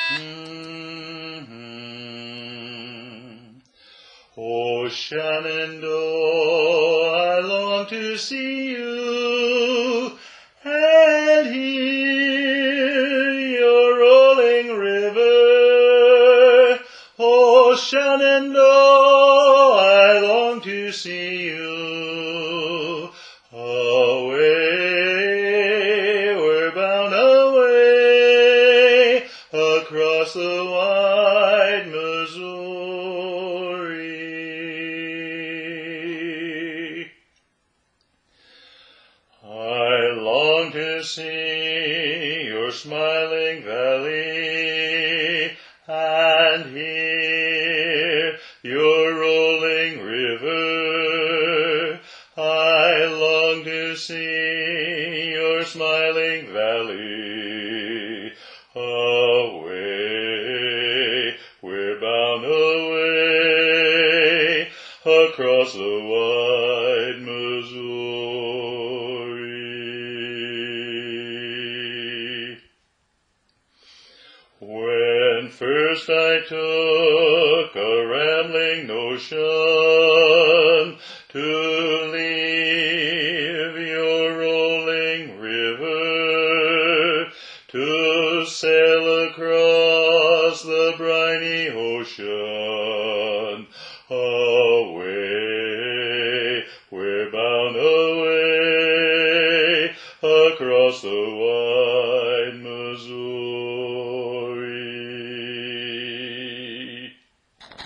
Oh, Shenandoah, I long to see you and hear your rolling river. Oh, Shenandoah, I long to see you. Away, we're bound away across the wide Missouri. I long to see your smiling valley and hear your rolling river. I long to see your smiling valley. Away, we're bound away across the wide Missouri. When first I took a rambling notion